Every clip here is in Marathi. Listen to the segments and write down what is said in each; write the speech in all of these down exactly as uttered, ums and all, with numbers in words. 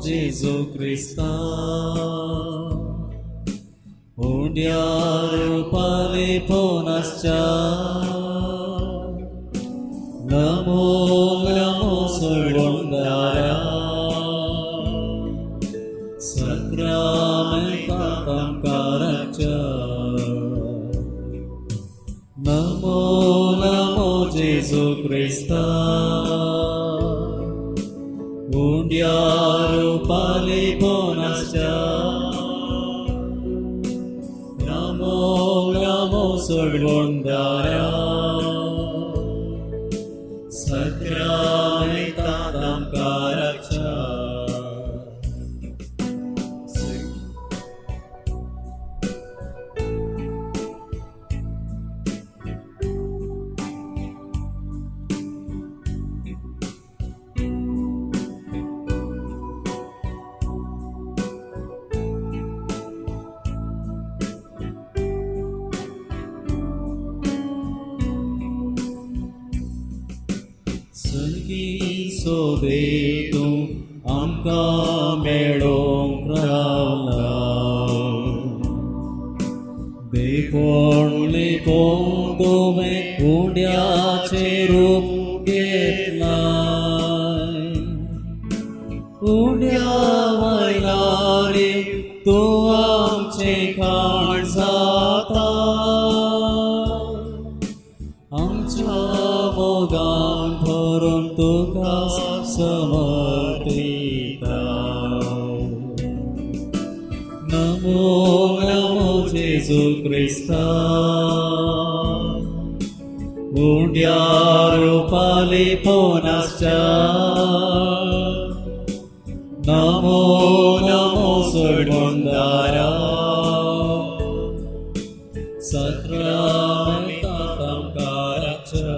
Jesu Christa Undiaru paliponascha Namo Namo Sarvandara Sakramentam Karacha Namo Namo Jesu Christa Undiaru paliponascha Namo Namo Sarvandara Sakramentam Karacha Sodetu amka medong rala Bekon lepong dome kundya cherup getlai Kundya vailari tu amche khan zata Amcha mogan thoron tuka samarpita Namo Namo Jesu Christa Undiaru paliponascha Namo Namo Sarvandara Sakramentam Karacha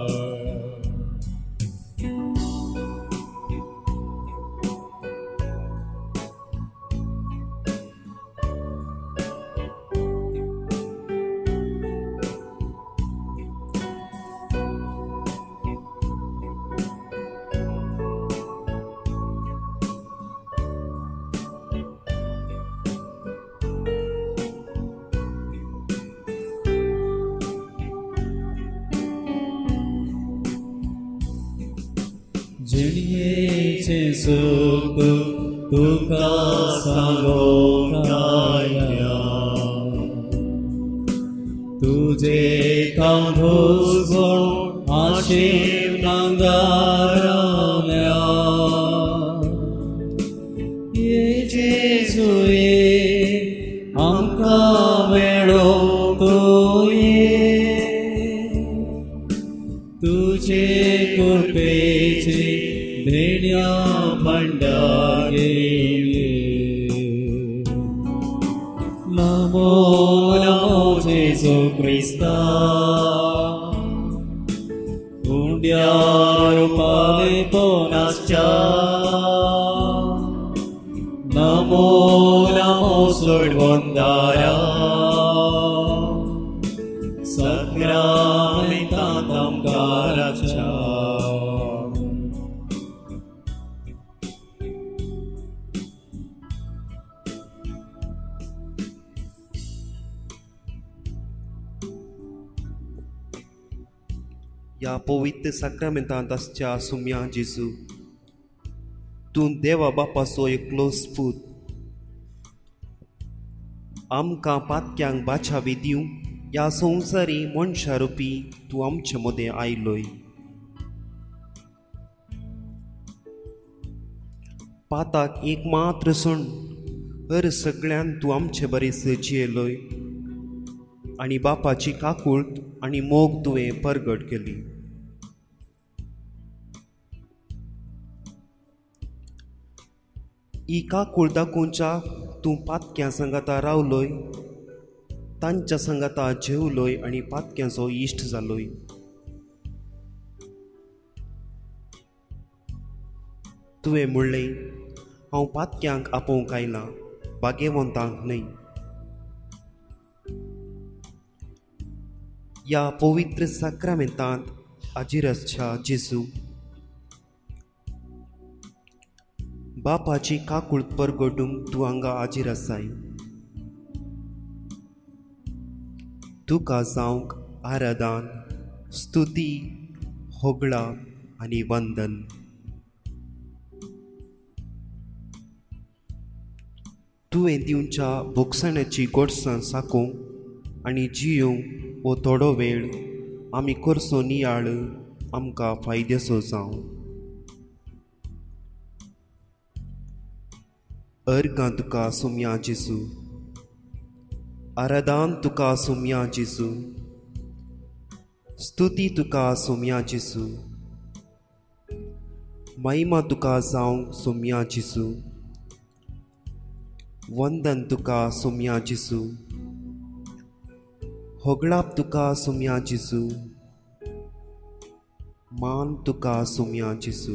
Jeniye Jesu Tuka Sagokaya Tuje Kandhusgor Ashim Nangaramya Ye Jesu Ye Amka Vero Tuye Tuje Kurpeche Denya Pandage Namo Namo Jesu Christa Undiaru paliponascha Namo Namo Sarvandara Sakramentam Karacha या पवित्र साक्रामेंतांत आसच्या सुम्या जेजू तूं देवा बापाचो एकलो स्पूत आमकां पातक्यांक बाछावी दिवं ह्या संवसारी मनशा रुपी तूं आमचे मदें आयलोय. पाताक एक मात्र सण हर सगळ्यान तूं आमचे बरेस जियेलोय आनी बापाची काकूळट आनी मोग तुवें परगट केली. ही काकूळ दाखोवच्या तूं पातक्यां संगाता रावलोय, तांच्या संगाता जेवलोय आनी पातक्यांचो इश्ट जालोय. तुवें म्हणलें हांव पातक्यांक आपोवंक आयलां, बागेवंतांक न्हय. ह्या पवित्र साक्रामेंतांत आजिरसच्या जेजू बापाची काकूळट परगटूंक तूं हांगा हाजीर आसाय. तुका जावंक आराधन, स्तुती, होगळा आनी वंदन. तुवें दिवच्या भोगसण्याची गोडसाण साकोवंक आनी जियोंक वो थोडो वेळ आमी करचो नियाळ आमकां फायद्याचो जावं. अर्गां तुका सुम्या जेजू, आराधन तुका सुम्या जेजू, स्तुती तुका सुम्या जेजू, महिमा तुका जावंक सुम्या जेजू, वंदन तुका सुम्या जेजू, होगळाप तुका सुम्या जेजू, मान तुका सुम्या जेजू.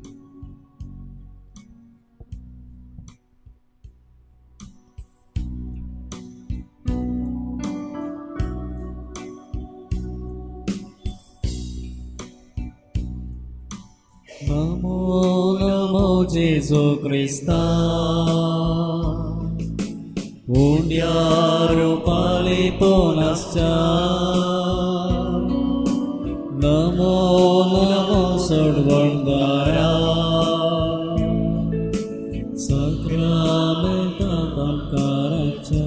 नमो नमो जेजू क्रिस्ता, उंड्या रूपाले पोनासच्या. नमो नमो सोडवणदारा, सक्रामेंता कामकाराच्या.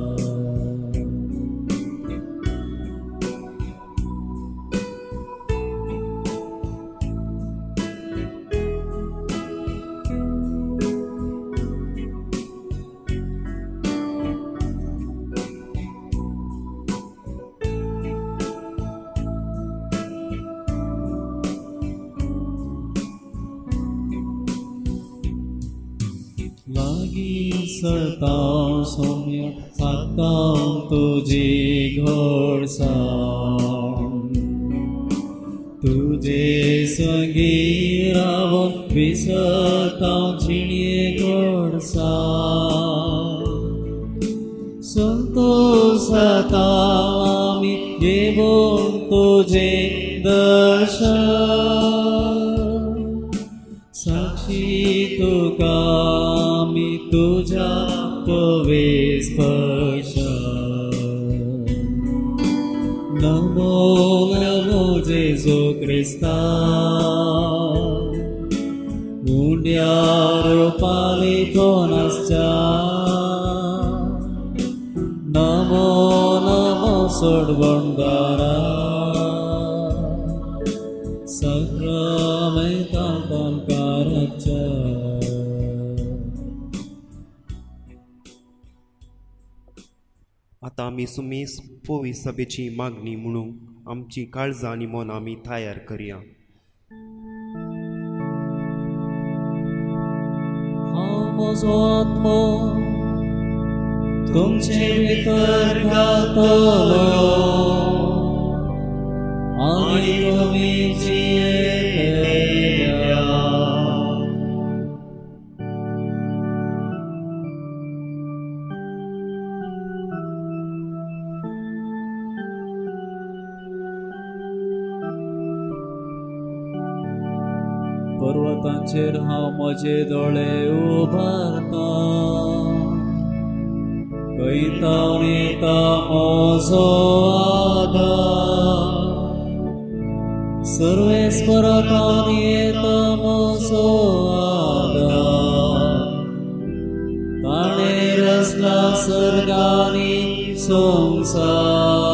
लागी सताव सौम्य साताव तुझी घोडसाण, तुझे संगी रावून विसताव झिणये घोडसाण. संतोषाताव आमी घेवून तुझे दर्शन, साक्षी तुका आमी तुझ्या पवे स्पर्श. नमो नमो जेजू क्रिस्ता, उंड्या रूपाले पोनासच्या. नमो नमो सोडवणदारा, सक्रामेंता कामकाराच्या. आतां आमी सुमेस पोवी सभेची मागणी म्हणून आमची काळजां आनी मन आमी तयार करया. हांव म्हजो आत्मो तुमचे भितर घालतलो, आनी तुमी जियेल्या. पर्वतांचेर हांव म्हजे दोळे उबारता, कैतावन येता म्हजो आदार. सर्वेस्परांतावन येता म्हजो आदार. ताणें रचला सर्गांनी संवसार.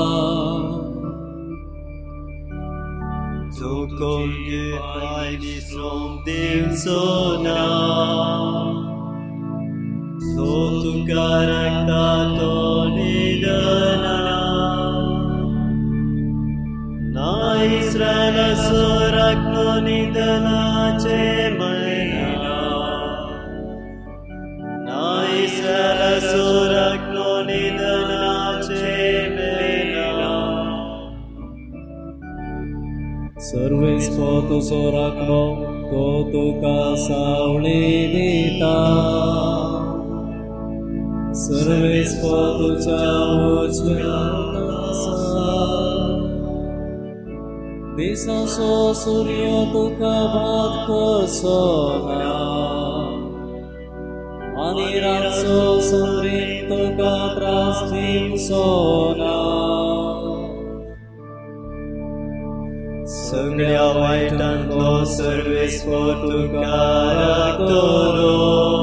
Zukunge aini som Deus naam, so tu karakta to nidana. Na Israel sorakno nidana che maina, na Israel sorakno nidana che maina. सर्वेस्पो तुजो राखलो तो तुका सावळी दिता. सर्वेस्पो तुज्या उजव्यान आसा. दिसाचो सूर्य तुका बाद करचो ना, आनी रातचो समरीत तुका त्रास दिवचो ना. सगळ्या वायटांतलो सर्वेस्वर तुका राखतलो.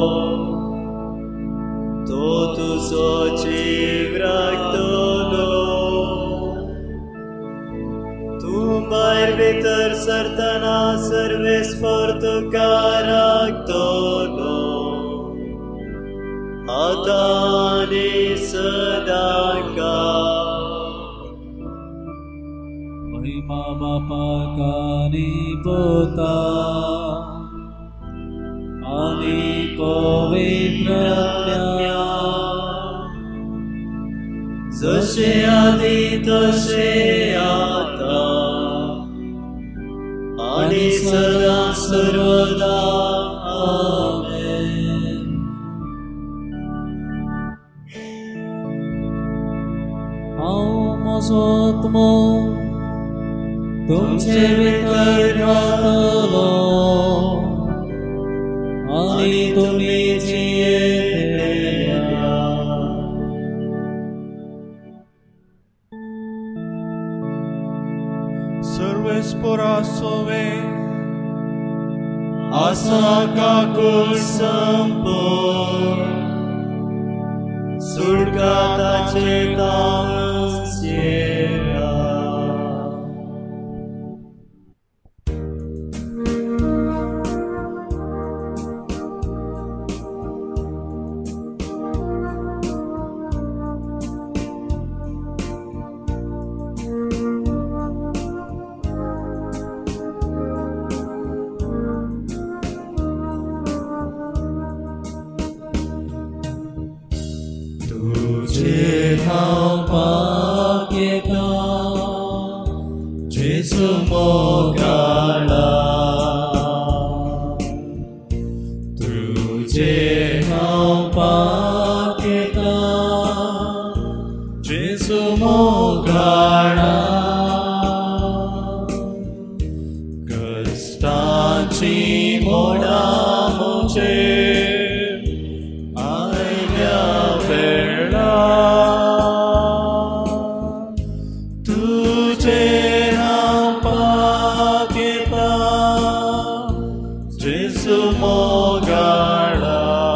तो तुजो जीव राखतलो. तूं भायर भितर सरतना सर्वेस्वर तुका राखतलो. आतां आनी सदांकाळ. महिमा बापाक आनी पुता आनी पवित्र आत्म्या, जशे आदी तशे आता आनी सदां सर्वदा. आमेन. हांव म्हजो आत्मो तुमचे भितर घातलो आनी तुमी जियेतल्या. सर्वेस्परा सोवे आसा काकूळ संपूर्ण. सुटका ताचे तामस येला. तुझे हांव पाक येता जेजू मोगाळा. तुझे हांव पाक येता जेजू मोगाळा. कश्टाची मोडा मुझेर आयल्या वेळा. तुझे हांव पाक येता जेजू मोगाळा.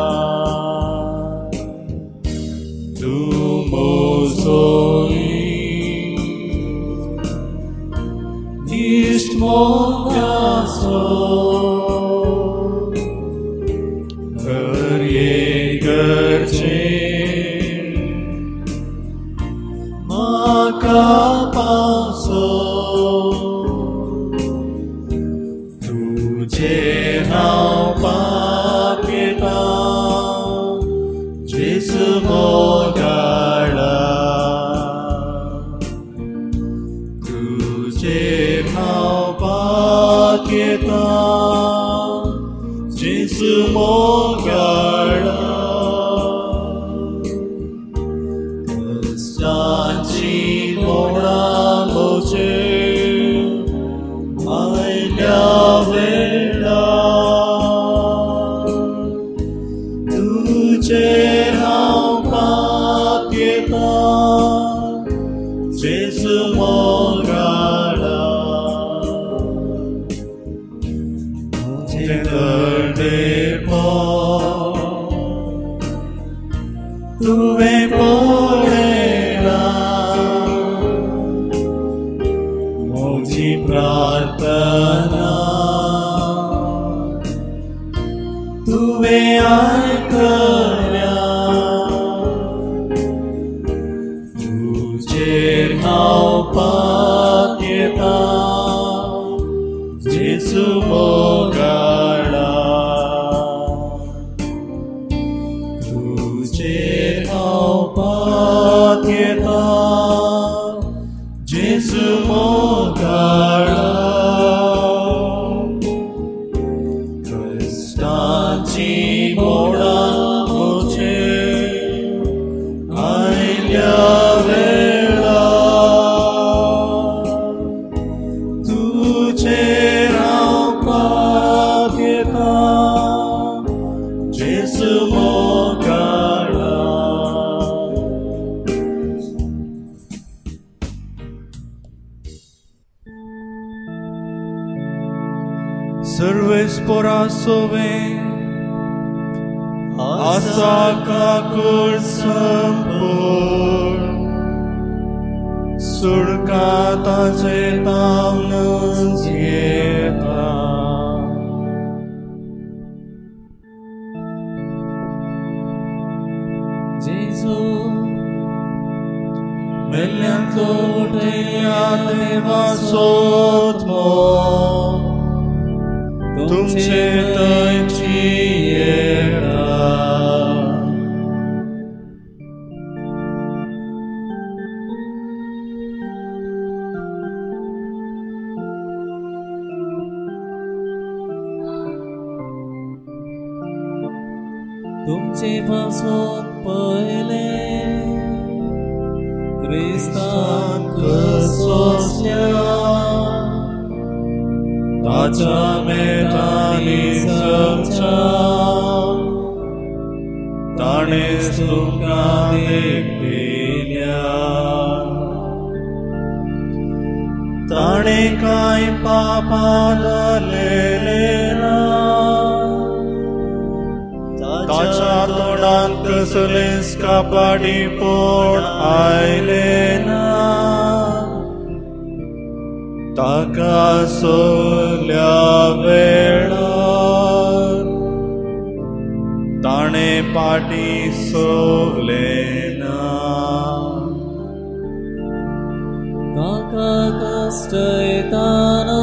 तूं म्हजो इश्ट मोगाचो. घरये घरचे म्हाका पावसो. तुझे हांव पाक येता जेजू मोगाळा. तुझे हांव पाक येता जेजू मोगाळा. कश्टाची मोडा मुझेर आयल्या वेळा. तुझे हांव पाक येता जेजू मोगाळा. तुवें पळयला म्हजी प्रार्थना. तुवें आयकल्या. तुजेर हांव पाक येता जेजू मोगाळा. तुजेर हांव पाक येता जेजू मोगाळा. कश्टाची मोडा मुझेर आयल्या वेळा. तुजेर हांव पाक येता जेजू मोगाळा. सर्वेस पोरासोवे आसा काकुळ संपूर्ण सुडकाताचे तावनच येता जेजू मेल्यांतलो उठयल्या देवाचो तुमचे थंयची येता तुमचे पासून पयले क्रिस्तान कसोसल्या ताच्या मेटांनी समच्या ताणेच तुमकां देख दिल्या ताणे कांय पापां जालेले ना ताच्या तोंडान कसलेच कापाडीपण आयले ना ताका सोल्या वेळार ताणे पाटी सोवले ना ताका कष्ट येताना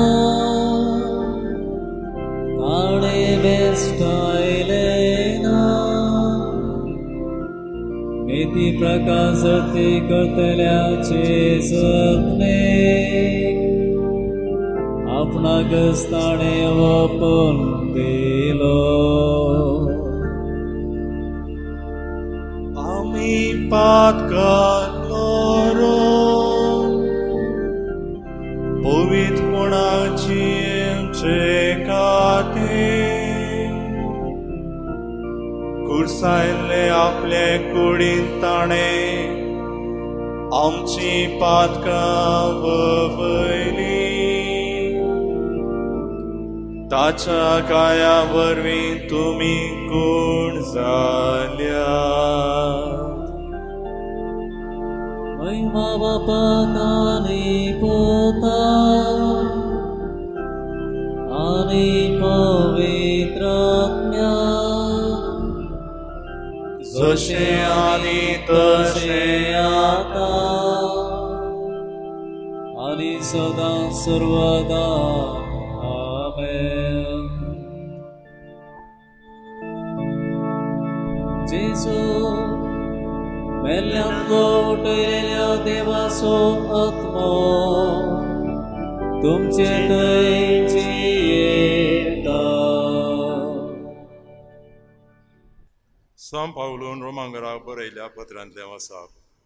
ताणे बेश्टायले नीति प्रकाशते करतल्याचे जपणे आपणाक ताणे वपून दिलो आमी पातकालो पवित्रपणाची आमचे खातीर कुर्सायल्ले आपले कुडीन ताणे आमची पातकां वयली ताच्या काया वरवीं तुमी कोण जाल्या महिमा बापाक आनी पुता आनी पवित्र आत्म्या जशे आनी तशे आता आनी सदां सर्वदा आमेन. जेजू मेल्ल्यांतलो उठयलेल्या देवाचो आत्मो तुमचे थंयची येता. सांत पावलोन रोमांकराक बरयल्या पत्रांतले वचप.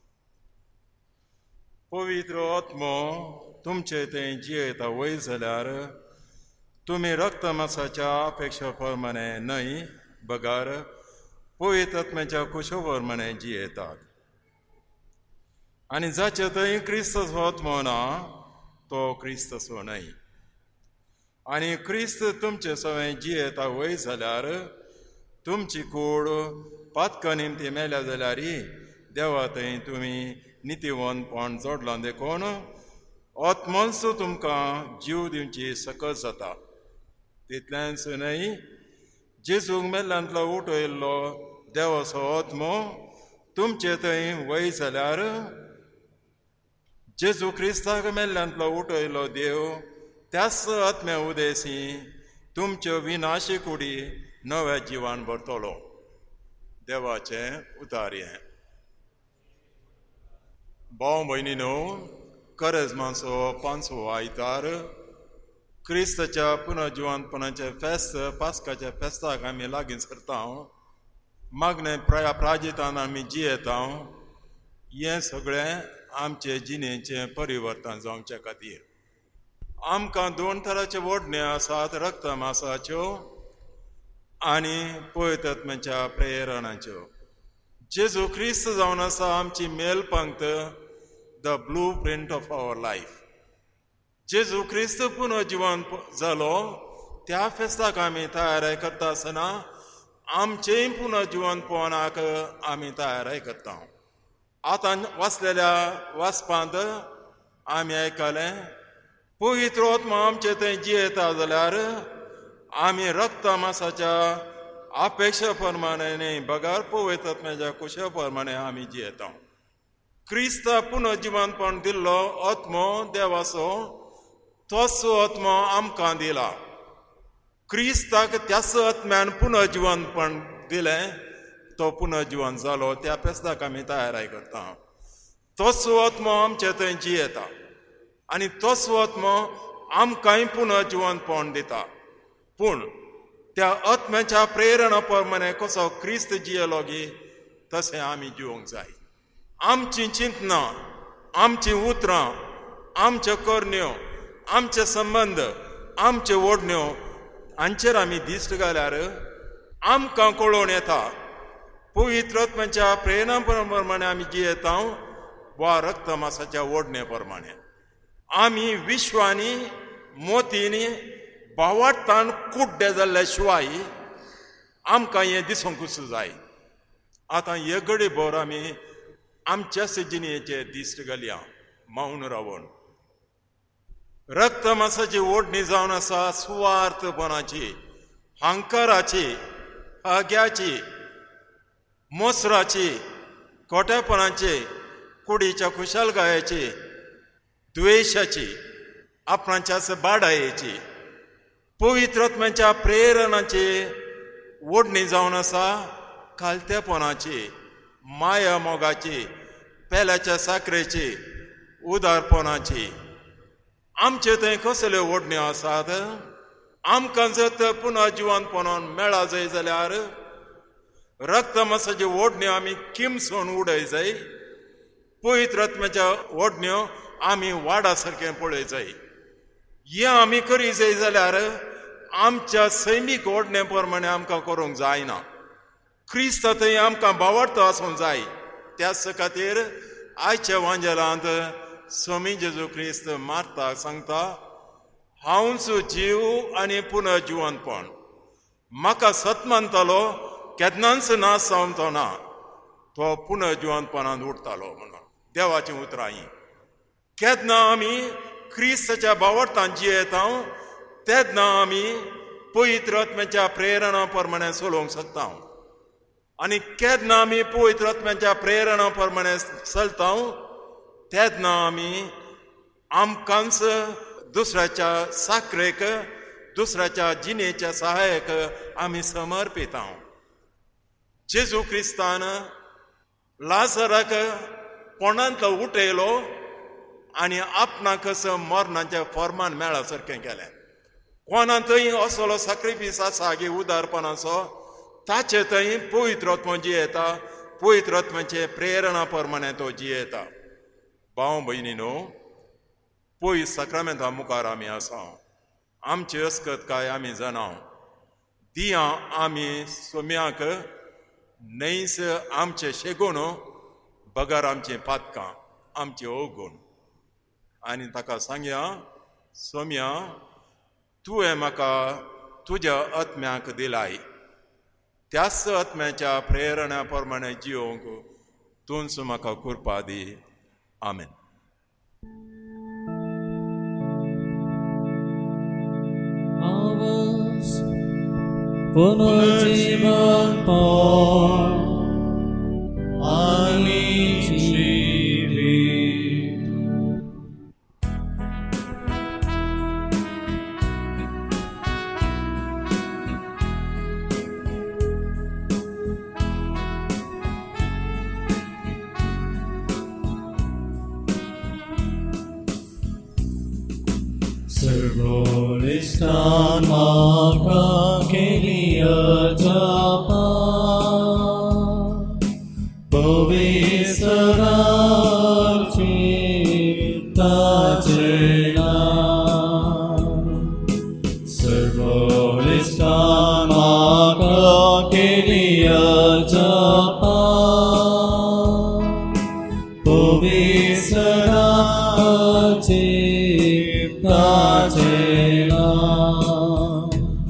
पवित्र आत्मो तुमचे थंय जियेता वयर जाल्यार तुमी रक्त मांसाच्या अपेक्षा प्रमाणे न्हय बगार पवित्र आत्म्याच्या कुशो प्रमाणे जियेतात. आनी जाचे थंय क्रिस्तचो आत्मो ना तो क्रिस्तचो न्हय. आनी क्रिस्त तुमचे सवय जियेता वयर जाल्यार तुमची कूड पातका निमती मेल्या जाल्यार देवा थंय तुमी नितीवंतपण जोडलां देखून आत्मोच तुमकां जीव दिवची सकस जाता. तितलेंच न्हय जेजूक मेल्ल्यांतलो उठयल्लो देवाचो आत्मो तुमचे थंय वयर जाल्यार जेजू क्रिस्ताक मेल्ल्यांतलो उठयल्लो देव त्याच आत्म्या उदेसी तुमच्यो विनाशी कुडी नव्या जिवान भरतलो. देवाचें उतार हें. भाव भयणीनो, करेजमाचो पांचवो आयतार क्रिस्ताच्या पुनर्जिवंतपणाचे फेस्त पास्काच्या फेस्ताक आमी लागीं सरता. मागणे प्राया प्राजितान आमी जियेता. हें सगळें आमचे जिणेचें परिवर्तन जावचे खातीर आमकां दोन तरांच्यो ओडण्यो आसात, रक्त मांसाच्यो आनी पवित्र आत्म्याच्या प्रेरणाच्यो. जेजू क्रिस्त जावन आसा आमची मेलपंक्त, the blueprint of our life. जेजू क्रिस्त पुनर्जिवन जालो त्या फेस्ताक आमी तयारी करता आसतना आमचेय पुनर्जीवन पळोवनाक आमी तयारी करता. आतां वाचलेल्या वाचपांत आमी आयकलें, पवित्र आत्मा आमचे थंय जियेता जाल्यार आमी रक्त मासाच्या अपेक्षा प्रमाणे न्ही, बगार पवित्र आत्म्याच्या कुशा प्रमाणे आमी जियेता. क्रिस्ता पुनर्जीवनपण दिल्लो आत्मो देवाचो तोच आत्मो आमकां दिला. क्रिस्ताक त्याच आत्म्यान पुनर्जीवनपण दिलें, तो पुनर्जीवन जालो. त्या फेस्ताक आमी तयारी करता. तोच आत्मो आमचे थंय जियेता आनी तोच आत्मो आमकांय पुनर्जीवनपण दिता. पूण त्या आत्म्याच्या प्रेरणा प्रमाणे कसो क्रिस्त जियेलो गी तशें आमी जिवंक जाय. आमची चिंतना, आमची उतरां, आमच्यो करण्यो, आमचे संबंध, आमच्यो ओडण्यो हांचेर आमी दिश्ट घाल्यार आमकां कळोवन येता पवित्र आत्म्याच्या प्रेरणा प्रमाणे आमी जियेता वा रक्त मासाच्या ओडणे प्रमाणे. आमी विश्वानी मोतीनी भावार्थान कुड्डे जाल्ल्या शिवाय आमकां हें दिसूंकूच जाय. आतां हे घडी भर आमी आमच्या जिणेचेर दिश्ट घालया मौन रावन. रक्त मासाची ओडणी जावन आसा सुवार्थपणाची, हांकाराची, आग्याची, मोसराची, खोटेपणाची, कुडीच्या खुशालकायेची, द्वेशाची, आपणाच्या बाडायेची, पवित्र आत्म्याच्या प्रेरणाची ओडणी जावन आसा खालतेपणाची, माया मोगाची, पेल्याच्या साखरेची, उदारपणाची. आमचे थंय कसल्यो ओडण्यो आसात? आमकां जर पुनर्जीवनपणान मेळा जाय जाल्यार रक्त मासाच्यो ओडण्यो आमी किमसून उडय जाय. पवित्र आत्म्याच्या ओडण्यो आमी वाडा सारकें पळय जाय. हें आमी करी जाय जाल्यार आमच्या सैमीक ओडणे प्रमाणे आमकां करूंक जायना. क्रिस्त थंय आमकां भावार्थ आसूंक जाय. त्याच खातीर आयच्या वांजेलांत स्वामी जेजू क्रिस्त मारता सांगता, हांवच जीव आनी पुनर्जीवनपण. म्हाका सत मानतालो केन्नाच नाश जावचो ना, तो पुनर्जीवनपणांत उरतालो म्हणून देवाचीं उतरां ही. केन्ना आमी क्रिस्ताच्या भावार्थान जियेता तेन्ना आमी पवित्र आत्म्याच्या प्रेरणा प्रमाणे चलोवंक शकता. आनी केन्ना आमी पवित्र आत्म्याच्या प्रेरणा प्रमाणे चलता तेन्ना आमी आमकांच दुसऱ्याच्या साखरेक, दुसऱ्याच्या जिणेच्या सहायक आमी समर्पिता. जेजू क्रिस्तान लाजराक कोणांतलो उठयलो आनी आपणाक मरणाच्या फॉर्मान मेळा सारकें केलें. कोणा थंय असलो साक्रिफीस आसा गी उदारपणाचो, ताचे थंय पवित्र आत्मो जियेता. पवित्र आत्म्याचे प्रेरणा प्रमाणे तो जियेता. भाव भयणीनो, पयस सक्रामेंता मुखार आमी आसा. आमची अस्कत काय आमी जाणा. दिया आमी सोम्याक नैस आमचे शेगूण, बगार आमचे पातकां, आमचे ओगूण. आनी ताका सांगया, सोम्या तुवें म्हाका तुज्या आत्म्याक दिलाय. त्याच आत्म्याच्या प्रेरणा प्रमाणे जिवंक तूंच म्हाका कृपा दी. आमेन. पुनर्जीवनपण आनी जिवीत. सर्वोलिस्तान म्हाका केलिया जापा, पवित्राची ताचें नाम. सर्वोलिस्तान म्हाका केलिया जापा, पवित्राची ताचें नाम.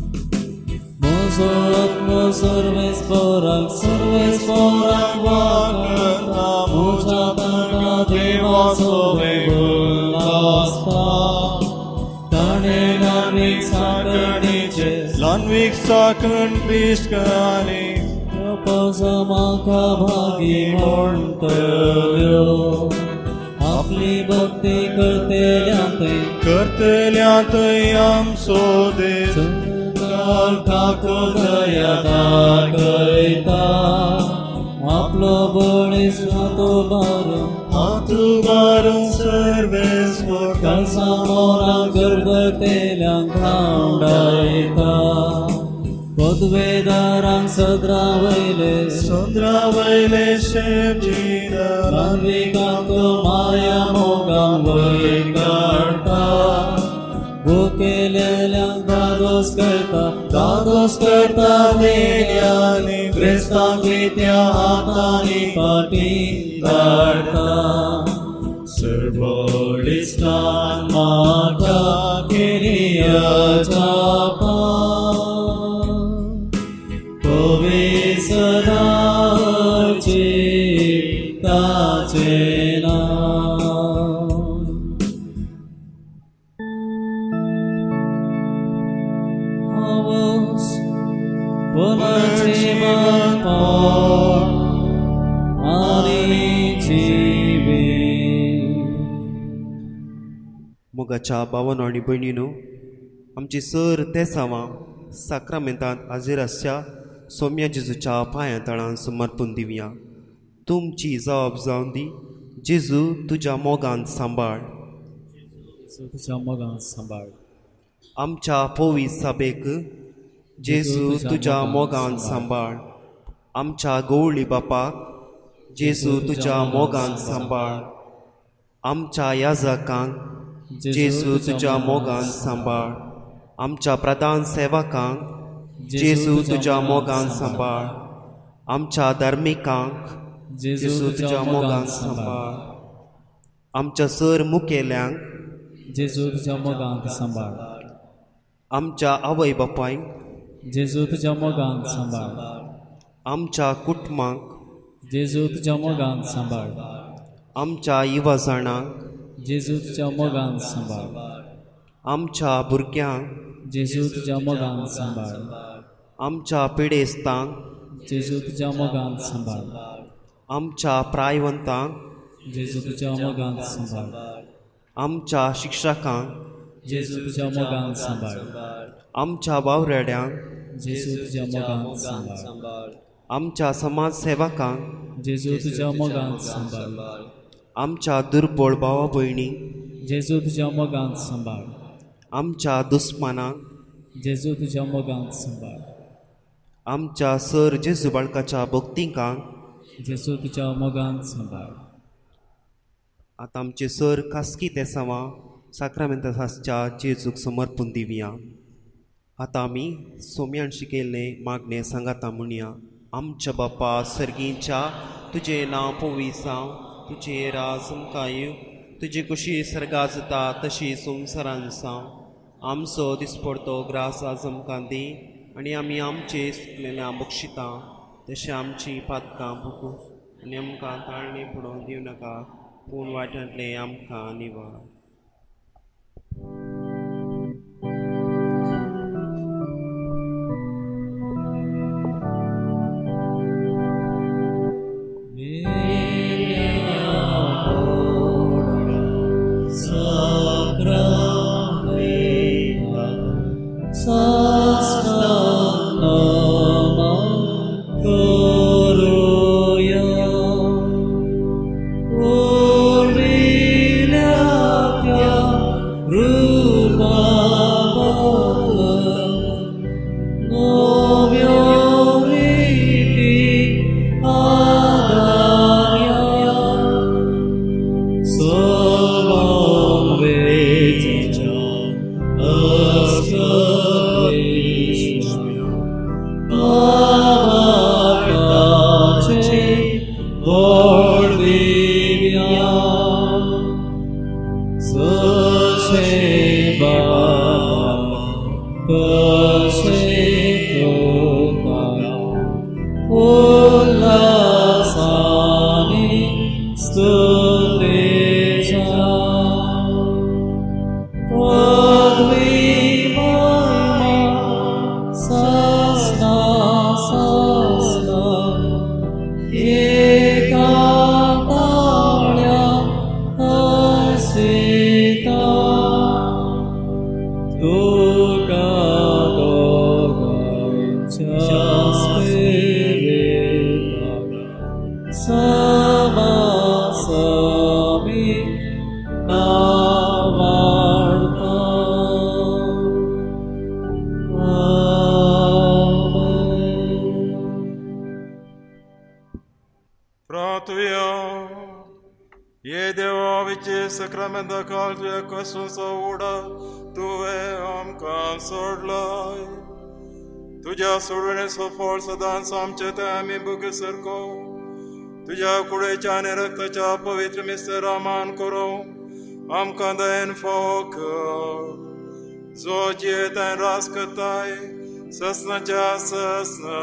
सर्वेस्पराक सर्वेस्पराक वाकता मुझा तर्का देवाचो वेगळ आसता ताणे लानवीक साकणीचे लानवीक साकण पिश्कानी प्रपोजा म्हाका भागी म्हणटल्यो आपली भक्ती करतेल्यांतय करतेल्यांतय आमचो देव काल काको दया दाखयता आपलो बळीस हातो बारून हातू बारून सर्वेस्वर कळसा मोरा गरगतेल्यांक धांवडायता पदवेदारांक सदरा वयले सदरा वयले शेमजीदार लानविकांक माया मोगान वयर काडटा भुकेलेल्यांक दादोस करता दादोस करता देण्यानी क्रिस्तांक त्या हातांनी पाटी धाडता सर्वोलिस्तान म्हाका केरियाच्या पवे सदाचे ताचे नाम आवस पुनर्जीवन पार आणि जीवे मोगाच्या भावांनो आनी भयणीनो आमची सर ते सावां साक्रामेंतांत हाजीर आसच्या सौम्या जेजूच्या पांया तळान समर्पून दिवया. तुमची जबाब जावन दी. जेजू तुज्या मोगान सांबाळ. तुझ्या मोगान सांबाळ. आमच्या पोवी सभेक जेजू तुज्या मोगान सांबाळ. आमच्या गवळी बापाक जेजू तुज्या मोगान सांबाळ. आमच्या याजकांक जेजू तुज्या मोगान सांबाळ. आमच्या प्रधान सेवकांक जेजू तुज्या मोगान सांबाळ. आमच्या धार्मिकांक जेजू तुज्या मोगान सांबाळ. आमच्या सर मुखेल्यांक जेजू तुज्या मोगान सांबाळ. आमच्या आवय बापायक जेजू तुज्या मोगान सांबाळ. आमच्या कुटुंबांक जेजू तुज्या मोगान सांबाळ. आमच्या युवा जाणांक जेजू तुज्या मोगान सांबाळ. आमच्या भुरग्यांक जेजू तुज्या मोगान सांबाळ. आमच्या पिडेस्तांक जेजू तुज्या मोगान सांबाळ. आमच्या प्रायवंतांक जेजू तुज्या मोगान सांबाळ. आमच्या शिक्षकांक जेजू तुज्या मोगान सांबाळ. आमच्या वावरेड्यांक जेजू तुज्या मोगान सांबाळ. आमच्या समाज सेवकांक जेजू तुज्या मोगान सांबाळ. आमच्या दुर्बळ भावा भयणींक जेजू तुज्या मोगान सांबाळ. आमच्या दुस्मानांक जेजू तुज्या मोगान सांबाळ. आमच्या सर जेजू बाळकाच्या भक्तिकांक जेजू तुज्या मोगान सांबाळ. आतां आमचे सर खासगी ते सावां साक्रामेंताच्या जेजूक समर्पून दिवया. आतां आमी सोम्यान शिकयल्ले मागणे सांगाता म्हणया. आमच्या बापा सर्गीच्या तुजें नांव पवित्र जावं. तुजें राज आमकां येवं. तुजी कुशी सर्गा जाता तशी संवसारान जावं. आमचो दिसपडतो ग्रास आज आमकां दी आनी आमी आमचे सुकलेल्या बक्षिता तशें आमची पातकां भोगूं आनी आमकां ताळणी पडोवन दिवं नाका पूण वाट्यांतले आमकां निवार. ये देवाचे सक्रमेंत काल तुझ्या कसूचा उडा तुवें आमकां सोडलाय. तुझ्या सोडवणेचो फळ सदांच आमचे ते आमी भोगसरको. तुझ्या कुडेच्या आनी रक्ताच्या पवित्र मिस्तेरा मान करूं आमकां दयेन फावो कर. जो जियेताय रास करताय ससनाच्या ससना.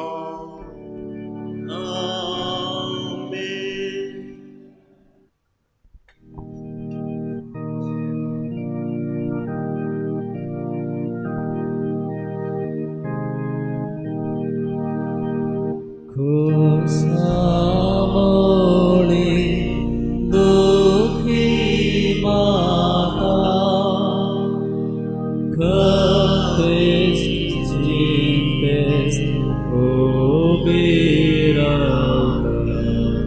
Kusamoli dukhi mata Kates jimpes obirata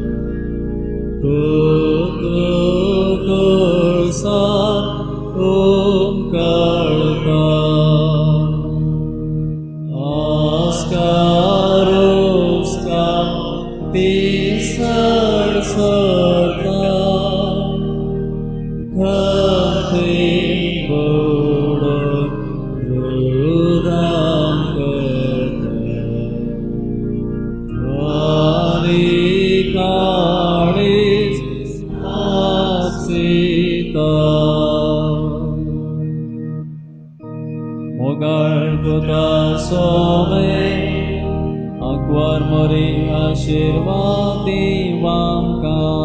Kukukursan umkarta Askaruska Tisar sarta Kathim bodam rudam karta Thali kalis aksita Mogar buta some Akbar mori ashirvadi vamka